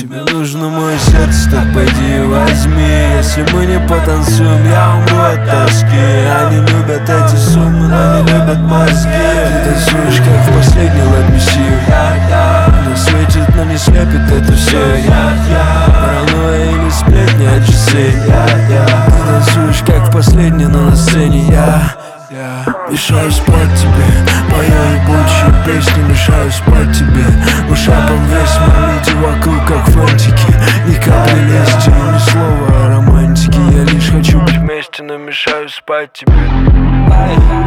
Тебе нужно мое сердце, так пойди и возьми. Если мы не потанцуем, я умру от тоски. Они любят эти суммы, но не любят мозги. Ты танцуешь, как в последний Let Me See. Она светит, но не слепит это все. Паранойя или сплетни от часы. Ты танцуешь, как в последний, но на сцене я мешаю спать тебе, моя ебучая песня. Мешаю спать тебе, ушапом весь мой вокруг, как фантики. Ни капли лести, ни слова о романтике. Я лишь хочу быть вместе, но мешаю спать тебе.